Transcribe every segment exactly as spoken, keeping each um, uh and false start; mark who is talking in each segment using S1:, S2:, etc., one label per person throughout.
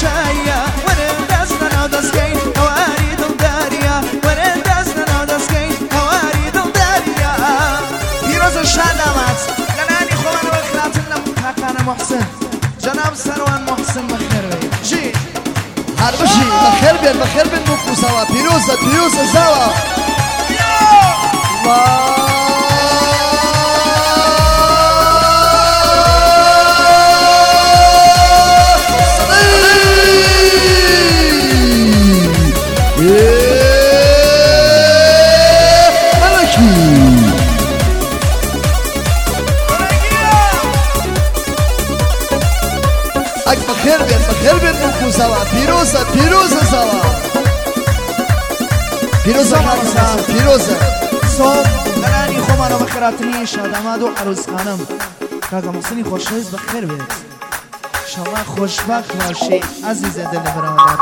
S1: شايا ورندزنا نودسكين هواري دلداريا ورندزنا نودسكين هواري دلداريا پیروز الشادامات لناني خوان وخلاتنا متحقانا محسن جناب سروان محسن بخير بي جي
S2: هربشي بخير بين بخير بين بوكو سوا پیروز پیروز زوا الله بخير بين بخير بين بوكو سوا پیروز پیروز سوا پیروز خانم پیروز
S1: صوب لناني خوان وخلاتني شادامات و عروس خانم کاکا محسنی خوشحیز بخیر بید انشالله خوشبخت باشی عزیز دل برادر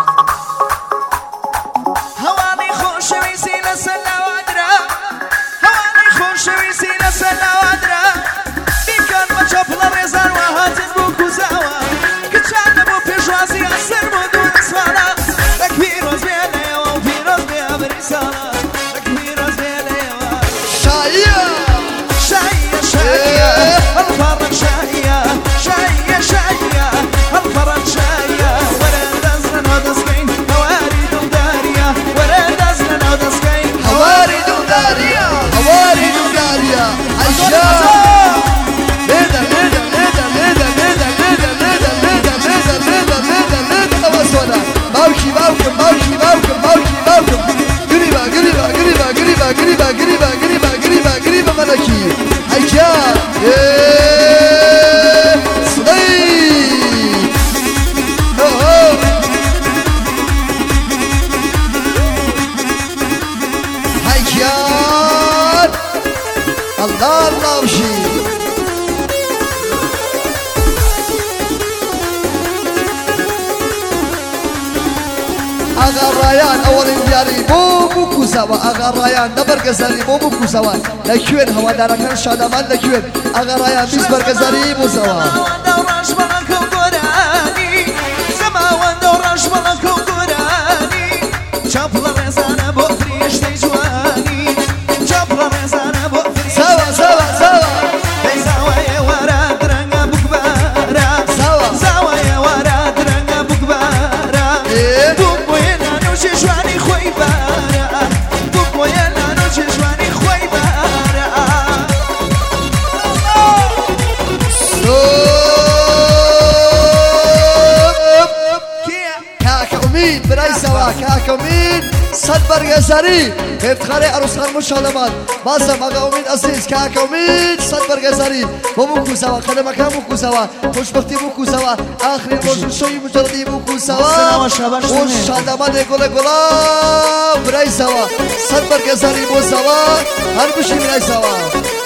S1: هوانی خوشویسی لسل وادرا هوانی خوشویسی لسل وادرا بیکن و چپل ریزان و هاتن بوکو زوا کچان بو پیشوازی اثر مدون سوالا لک پیروز بیله و پیروز بیا بریسالا لک پیروز بیله و
S2: شایا
S1: شایا شایا الفرق شایا شایا شایا الفرق شایا ورندزنا نودسكين هواري دلداريا ورندزنا نودسكين
S2: هواري دلداريا هواري دلداريا عشا ليدا ليدا ليدا ليدا ليدا ليدا ليدا ليدا ليدا ليدا ليدا ليدا وصولا باوشي باوكم باوشي باوكم باوشي باوكم قريبا قريبا قريبا قريبا قريبا قريبا قريبا قريبا قريبا ملكي عشا الله الله وشي اغا ريان اول دياري بو بوكو سوا اغا ريان دبر غزالي بو بوكو سوا لكوين هوا داركان شادمان لكوين اغا ريان بيس برغزالي بو سوا
S1: دوراش بلنكو قراني سماوان دوراش بلنكو قراني شابلا رزانا بو فريش تجواني شابلا رزانا بو فريش
S2: سوا سوا سوا
S1: زوايا ورا درنگا بكبارا
S2: سوا
S1: زوايا ورا درنگا بكبارا بوكو يلا نوشي جواني خوي بارا بوكو يلا نوشي جواني خوي بارا
S2: كاكا أمين براي سوا كاكا أمين صد برغزاري افتخاري عروس خان مشالمان بازم اغا أمين عزيز كاكا أمين صد برغزاري بوكو سوا خدمة كان بوكو سوا خوشبختي بوكو سوا آخرين روز شوي مجردي بوكو سوا وشادمان يقول قولا براي سوا صد برغزاري بو سوا هر بشي براي سوا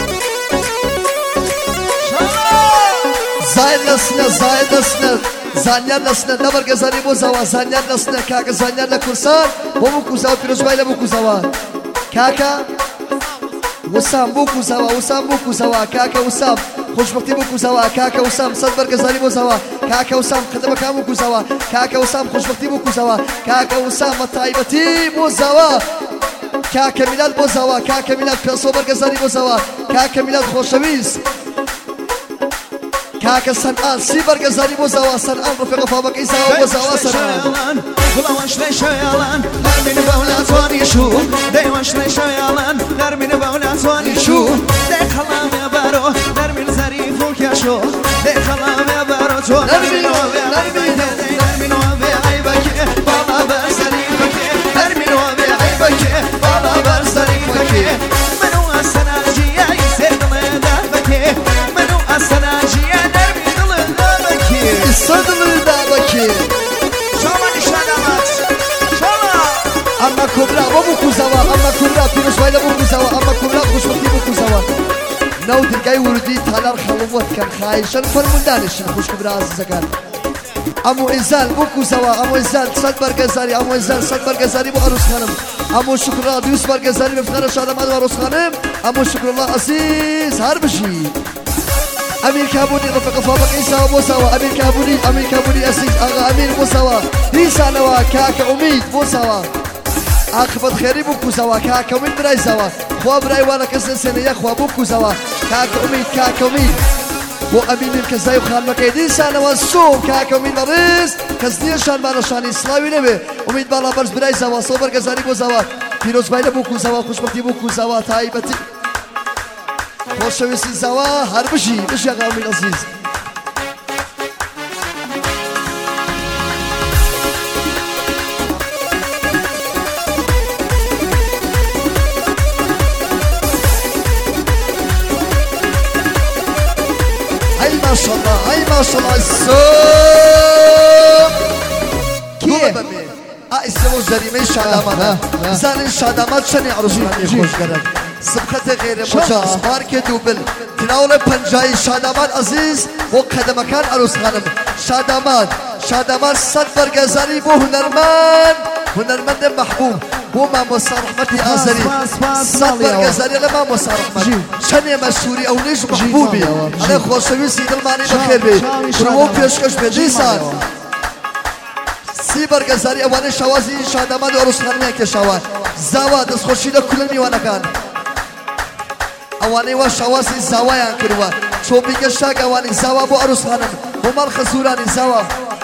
S2: زايد نسنة زايد نسنة زانيان نسنة نبر گزاري بو زوا زانيان نسنة كاكا زانيان لكرسان بو بو زوا پیروز بايلا بو زوا كاكا وسام بو زوا وسام بو زوا كاكا وسام خوشبختي بو زوا كاكا وسام صدبر گزاري بو زوا كاكا وسام خدمه كان بو زوا كاكا وسام خوشبختي بو زوا كاكا وسام متايبتي بو زوا كاكا ميلاد بو زوا كاكا ميلاد صبر گزاري بو زوا كاكا ميلاد خوشويز كاكا سنان سيبر غزالي بوزاوا سنان رفيق فابك إيسا وبوزاوا سنان
S1: بلاوش لي شيالان نرمين بولات واني شو ديوش لي شيالان نرمين بولات واني شو دي خلام يا بارو نرمين زريفوك يا شو دي خلام يا بارو تو نرمين وابي عيبك نرمين وابي عيبك بالا برسليفك نرمين وابي عيبك بالا برسليفك منو السناجي يسير لدافك منو السناجي
S2: صدمي دابكي
S1: شاما نشانامات شاما
S2: اما كبرى بوكو زوا اما كبرى پیروز بايلا بوكو زوا اما كبرى خوشبختي بوكو زوا نو دلقاي وردي تالار خلوت كان خايشن فرموندانش خوش كبرى عزيزكان امو انسان بوكو زوا امو انسان صد برغزاري امو انسان صد برغزاري بو عروس خانم امو شكرا دوس برغزاري بفتخار شادمان عروس خانم امو شكر الله عزيز هر بشي امیر کابونی رفقه فابقی سوا بو سوا امیر کابونی امیر کابونی عزیز آقا امیر بو سوا دیسانوا کاک امید بو سوا عاقبت خیری بو کو سوا کاک امید برای سوا خوا برای وانا کس سنه خوا بو کو سوا کاک امید کاک امید بو امین الکزای خان مکی دیسانوا سو کاک امید مریض کس دیشان بانشان اسلامی نبه امید بالا برز برای سوا صبر گزاری بو سوا پیروز بایل بو کو سوا خوشبختی بو کو سوا تایبتی خوشویستی سوا هر بشی بشی آقا امین عزیز ای ماشالله ای ماشالله سوم کیه؟ اسمو جریمه شادامانه زن شادامات شنی عروسی خوش کرد سبخت غیر مجاز مارک دوبل تناول پنجای شادامات عزیز و قدمکان عروس خانم شادامات شادامات صد برگزاری بو هنرمند هنرمند محبوب بو ما مصارحمتی آزری صد برگزاری لما مصارحمت شنی مشهوری اونیش محبوبی علی خوشوی سیدل مانی بخیر بی پرمو پیشکش بدیسان سی برگزاری اوانی شوازی شادامات عروس خانمی که شواز زاوا دست خوشی دا کلن میوانه کن اوانی و شوازی زاوایان کروا چون بیگه شاک اوانی زاوا بو عروس خانم بو مال خزورانی زاوا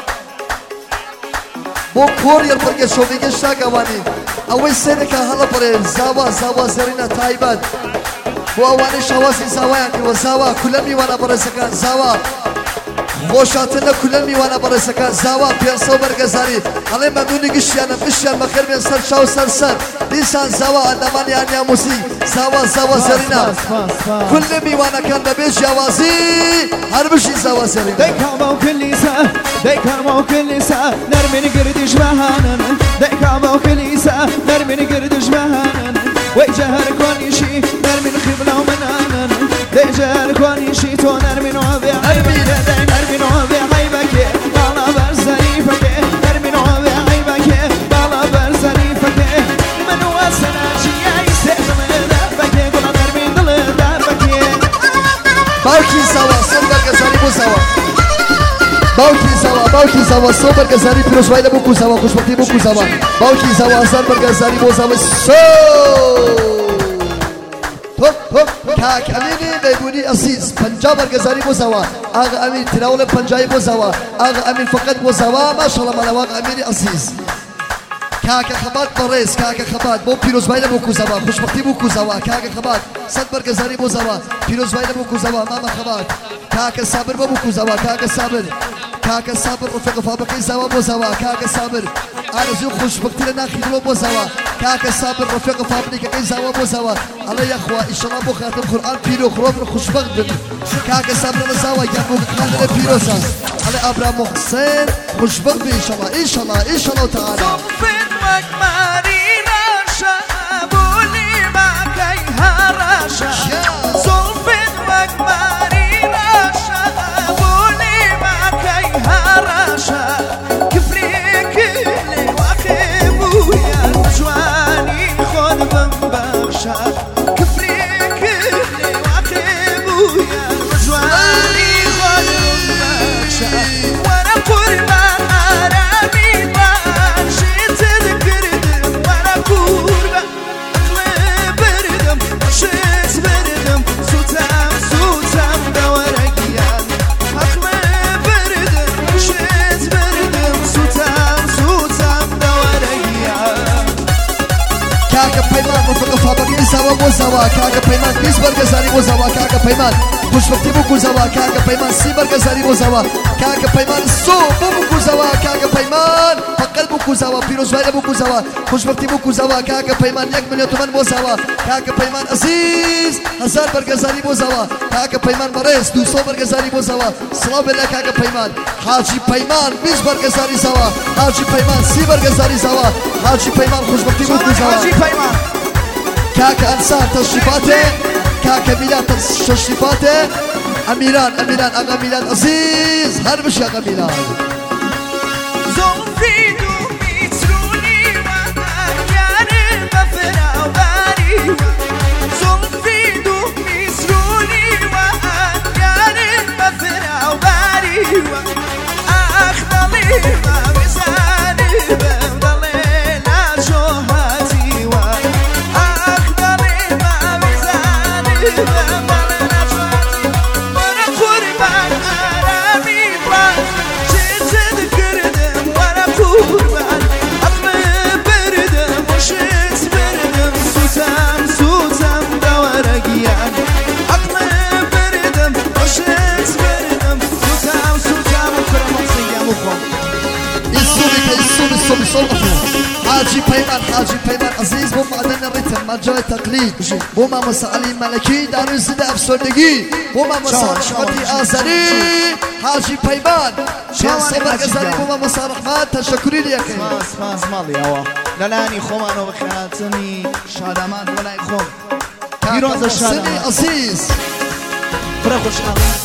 S2: بو کوریر پرگه چون بیگه شاک اوانی اوی سینه که حالا پره زاوا زاوا زرین تایبت بو اوانی شوازی زاوایان کروا زاوا کلن میوانه پره سکن زاوا خوشاتنا کلن میوانه برای سکان زاوا پیانسو برگزاری علی ممنونی گشیانم گشیان بخیر بین سر شاو سر سر دیسان زاوا اندامانی آنیا موسی زاوا زاوا زرینا کل میوانه کن ببیش جوازی هر بشی زاوا زرینا
S1: دیکامو کلیسا دیکامو کلیسا نرمین گردش مهانن دیکامو کلیسا نرمین گردش مهانن وی جهر کنیشی نرمین خبلا و منانن دی جهر کنیشی تو نرمین عوی عیبی نرمین عوی عیبکی بالا بر ظریفکی نرمین عوی عیبکی بالا بر ظریفکی من و سناجی ایسه دل دربکی گلا نرمین دل دربکی
S2: باوکی زاوا سر برگزاری بو زاوا باوکی زاوا باوکی زاوا سو برگزاری پیروز وایده بو کو زاوا خوشبختی بو کو زاوا باوکی زاوا سر برگزاری بو زاوا سو کاک امینی میبونی عزیز پنجاب برگزاری بو زوا آقا امین تناول پنجایی بو زوا آقا امین فقط بو زوا ماشاءالله مالا آقا امینی عزیز کاک خبات بریز کاک خبات بو پیروز بایده بو کو زوا خوشبختی بو کو زوا کاک خبات صد برگزاری بو زوا پیروز بایده بو کو زوا ماما خبات کاک صابر بو کو زوا کاک صابر کاک صابر رفیق فابقی زوا بو زوا کاک صابر آرزو خوشبختی لنا خیلو بو زوا کاک صابر رفیق فابقی که زوا بو زوا الله یا اخوا ان شاء الله بو خاتم قرآن پیرو خروب خوشبخت بن کاک صابر زوا یا بو خاتم پیروز الله ابراهیم محسن خوشبخت بن ان شاء الله ان شاء الله ان شاء الله تعالی زوا بو زوا کاک پیمان بیس برگزاری بو زوا کاک پیمان خوشبختی بو کو زوا کاک پیمان سی برگزاری بو زوا کاک پیمان سو بو کو زوا کاک پیمان فقط بو کو زوا پیروز وایده بو کو زوا خوشبختی بو کو زوا کاک پیمان یک میلیون تومان بو زوا کاک پیمان عزیز هزار برگزاری بو زوا کاک پیمان مریض دویست برگزاری بو زوا سلام بالله کاک پیمان حاجی پیمان بیس برگزاری زوا حاجی پیمان سی برگزاری زوا حاجی پیمان خوشبختی بو کو زوا
S1: حاجی پیمان
S2: كاك انسان تشريفاته كاك ميلاد تشريفاته اميران اميران اغا ميلاد عزيز هربش يا اغا ميلاد حاجي بيمان حاجي بيمان عزيز بو معدن الريتم مرجع التقليد بو ما مسعلي ملكي دار الزد افسردگی بو ما مسارحمتي آزري حاجي بيمان شان صبر غزالي بو ما مسارحمات تشكري لك
S1: سماس سماس مالي اوا لالاني خومانو بخيراتني شادمان ولا يخوم يروز الشادمان
S2: عزيز
S1: برخو شادمان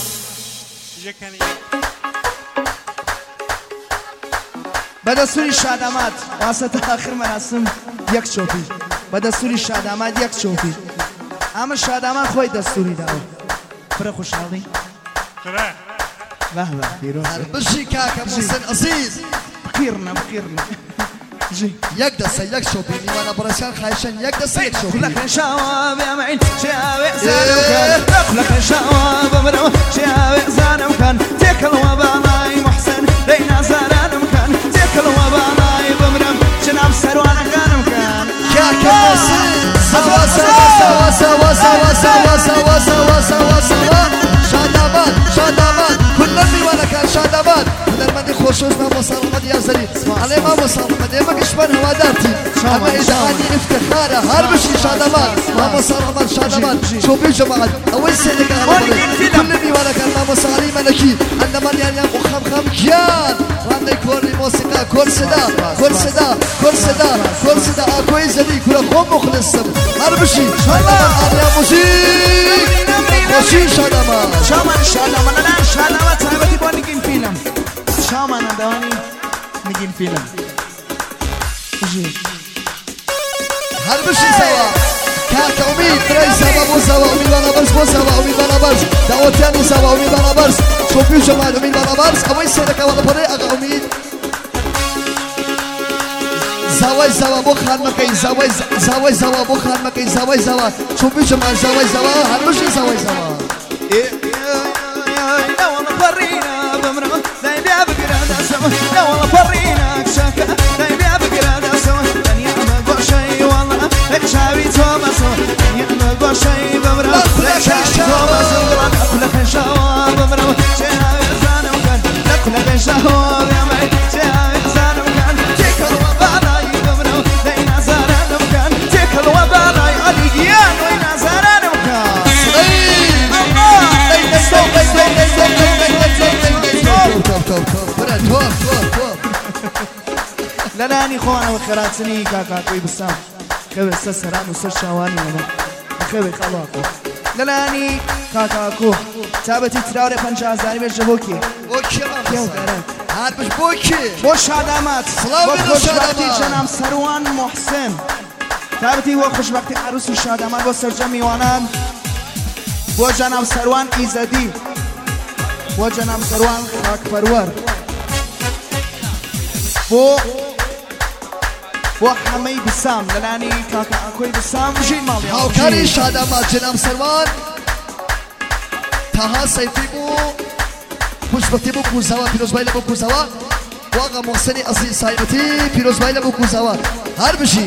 S1: بدستوری شادامات واسط آخر مراسم یک چوپی بدستوری شادامات یک چوپی اما شادامات خوی دستوری داو برای خوشحالی
S3: خدا
S1: واه واه بیروز
S2: بشی کاکا محسن عزیز
S1: بخیرنا بخیرنا جي
S2: یک دسته یک شوپی نیوانا برسیان خواهشن یک دسته یک شوپی
S1: لك شواب يا معين شاوي زانم كان لك شواب برو شاوي زانم كان تكل وبالاي محسن لينا زانم كان تكل وبالاي بمرم جناب سروان كانم كان
S2: كاكا محسن سوا سوا سوا سوا سوا سوا سوا سوا سوا سوا شادابات شادابات كل نیوانا كان شادابات من خوشوش ما مصالحة يا زلي علي ما مصالحة ما كشبان هوادارتي اما اذا عندي افتخاره هربشي شادمان ما مصالحة شادمان شو بي جماعة اول سنة كلني ولا كان ما مصالحة ملكي عندما يعني مخم خم كيان راندي كوري موسيقى كور صدا كور صدا كور صدا كور صدا اكوي زلي كل خوم مخلصم هربشي شادمان يا موسيقى خوشي شادمان
S1: شامان شادمان انا شادمان صاحبتي بونيكين فيلم شامان دواني نجين فيلم جي
S2: هربشي سوا كاك اميد بري سوا بو سوا اميد بانا برس بو سوا اميد بانا برس دعوتياني سوا اميد بانا برس شوفيو جماعة اميد بانا برس اوي سيدك اولا بري اغا اميد زواي زوا بو خان مكي زواي زواي زوا بو خان مكي زواي زوا شوفيو جماعة زواي زوا هربشي زواي زوا
S1: لا والله فرينا بمرة لا يبيع بقرا سوا لا والله فرينا كشاكا لا يبيع بقرا سوا لن يعمل بشي والله شاوي توما سوا لن يعمل بشي بمرة لا شاوي توما سوا كل خشوا بمرة شاوي زانو كان لا كل خشوا يا معي شاوي زانو كان تكل وبالاي بمرة لينا زانو كان تكل وبالاي عليان وينا زانو كان لالاني خوانا وخيراتني كاكا كوي بسام خبي سسران وسر شواني انا خبي خلاكو لالاني كاكا كو تابتي تراوري پنجاه زاني بيش بوكي
S2: بوكي مامسا هاد بش بوكي
S1: بو شادامات بو خوشبختي جناب سروان محسن تابتي بو خوشبختي عروسي شادامات بو سرجا میوانان بو جناب سروان ایزدی بو جناب سروان خاک پرور بو بو حمي بسام للاني كاكا اكوي بسام جين مالي
S2: هاوكاري شادامات جناب سروان تاها سيفي بو خوشبختي بو كوزاوا پیروز بايلا بو كوزاوا واغا محسني اصلي صاحبتي پیروز بايلا بو كوزاوا هر بشي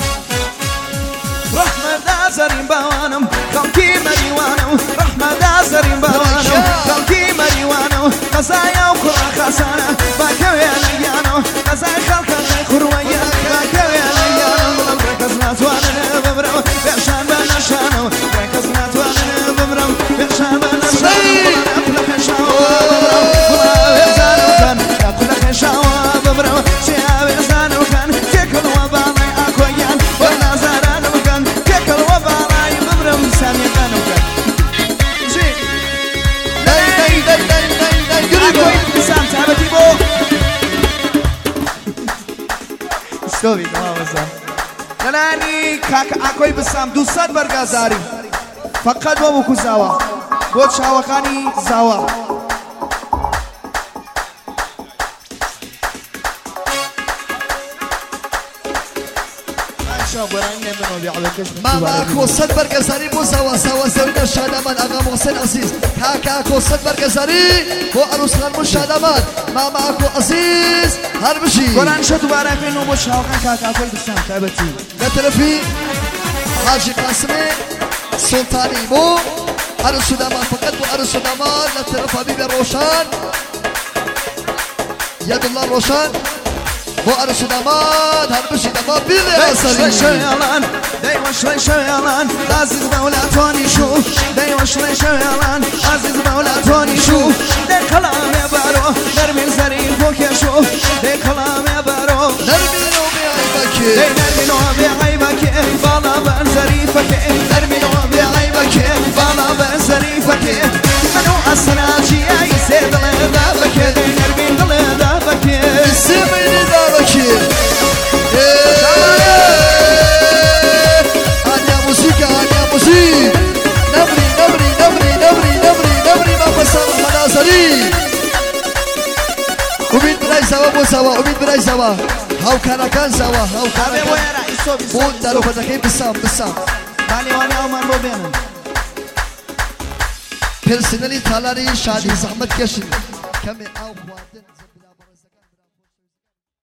S1: رحمة دازرين بوانم خلقي مريوانم رحمة دازرين بوانم خلقي مريوانم قزايا وكرة خسانة باكوي ليانو قزاي خلق خرويا باكوي ليانو ركزنات وانا بمرم بيشان بنشانو ركزنات وانا بمرم بيشان بنشانو كل خشاوة بمرم زانو كان كل خشاوة بمرم شيابي زانو كان تكل وبالي اكويان وانا زانو كان تكل وبالي بمرم سامي كانو كان جي
S2: داي داي داي داي داي قريبا
S1: بسام تعبتي بو استوي تمام بسام لالاني كاكا اكوي بسام دوسات برغازاري فقط بو بكو زاوا بو شاوخاني زاوا شو برای نمی‌نو بیعلکش
S2: ماما کوسد برگزاری بو سوا سوا زرد شادمان آقا محسن عزیز کاکا کوسد برگزاری بو عروس خانم شادمان ماما کو عزیز هر بشی
S1: قرآن شو دوباره کنو بو شاوخان کاکا کل بسام تابتی
S2: نترفی حاجی قاسم سلطانی بو عروس دامان فقط بو عروس دامان نترف حبیب روشن ید الله روشن بو عروس دامان هر بشی دامان بیلی
S1: شوي شوي يلان دايما شوي شوي يلان عزيز مولا توني شو دايما شوي شوي يلان عزيز مولا توني شو ده كلام يا بارو نرمي الزريف وكيا شو ده كلام يا بارو
S2: نرمي نو بعيبك
S1: ده نرمي نو بعيبك بالا بان زريفك نرمي نو بعيبك بالا بان زريفك منو أسناجي أي سيد لدابك نرمي لدابك
S2: سيمي لدابك أنا موسيقى أنا موسيقى نبري نبري نبري نبري نبري نبري ما بسام منازلي أمين براي سوا مو سوا أمين براي سوا هاو كان كان سوا هاو كان كان بود دارو بدكي بسام بسام
S1: باني واني أمان بو بينن
S2: personally تالاري شادي زحمت كشن كم أو خواتن